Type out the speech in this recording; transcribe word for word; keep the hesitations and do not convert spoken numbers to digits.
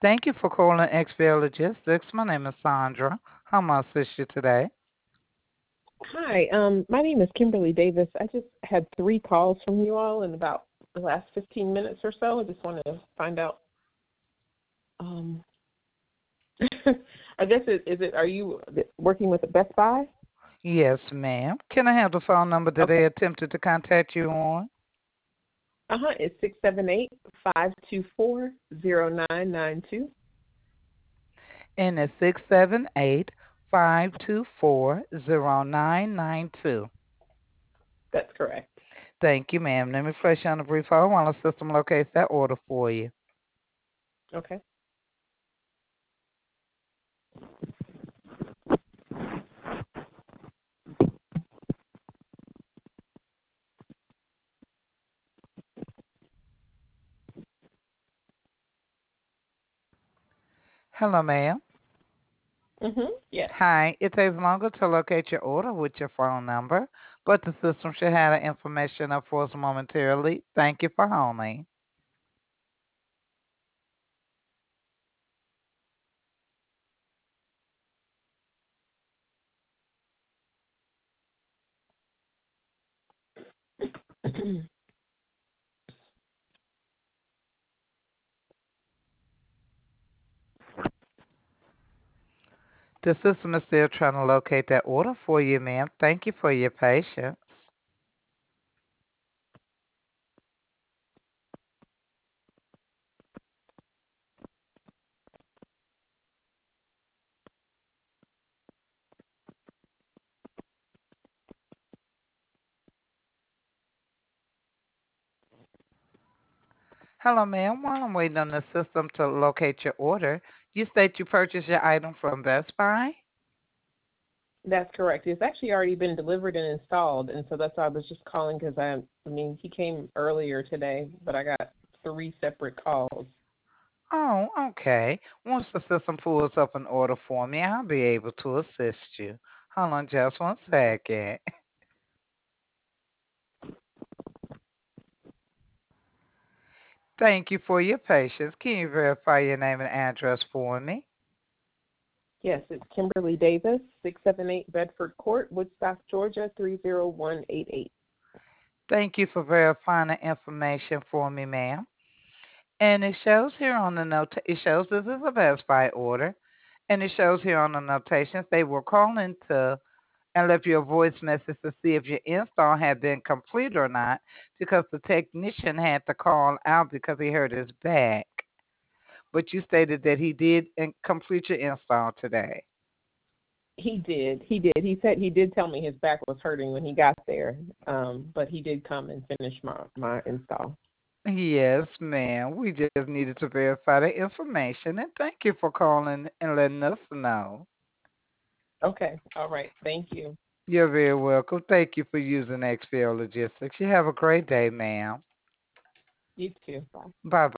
Thank you for calling X B L Logistics. My name is Sandra. How may I assist you today? Hi, um, my name is Kimberly Davis. I just had three calls from you all in about the last fifteen minutes or so. I just wanted to find out. Um, I guess it, is it? Are you working with Best Buy? Yes, ma'am. Can I have the phone number that they Okay. attempted to contact you on? Uh huh. It's six seven eight five two four zero nine nine two. And it's six seven eight, five two four, zero nine nine two. That's correct. Thank you, ma'am. Let me place you on a brief hold while the system locates that order for you. Okay. Hello, ma'am. Mhm. Yes. Hi. It takes longer to locate your order with your phone number, but the system should have the information up for us momentarily. Thank you for holding. The system is still trying to locate that order for you, ma'am. Thank you for your patience. Hello, ma'am. While I'm waiting on the system to locate your order, you state you purchased your item from Best Buy? That's correct. It's actually already been delivered and installed, and so that's why I was just calling because I, I mean, he came earlier today, but I got three separate calls. Oh, okay. Once the system pulls up an order for me, I'll be able to assist you. Hold on just one Okay. second. Thank you for your patience. Can you verify your name and address for me? Yes, it's Kimberly Davis, six seven eight Bedford Court, Woodstock, Georgia, three zero one eight eight. Thank you for verifying the information for me, ma'am. And it shows here on the note, it shows this is a Best Buy order. And it shows here on the notations they were calling to and left you a voice message to see if your install had been complete or not because the technician had to call out because he hurt his back. But you stated that he did in- complete your install today. He did. He did. He said he did tell me his back was hurting when he got there, um, but he did come and finish my, my install. Yes, ma'am. We just needed to verify the information and thank you for calling and letting us know. Okay. All right. Thank you. You're very welcome. Thank you for using X P L Logistics. You have a great day, ma'am. You too. Bye. Bye bye.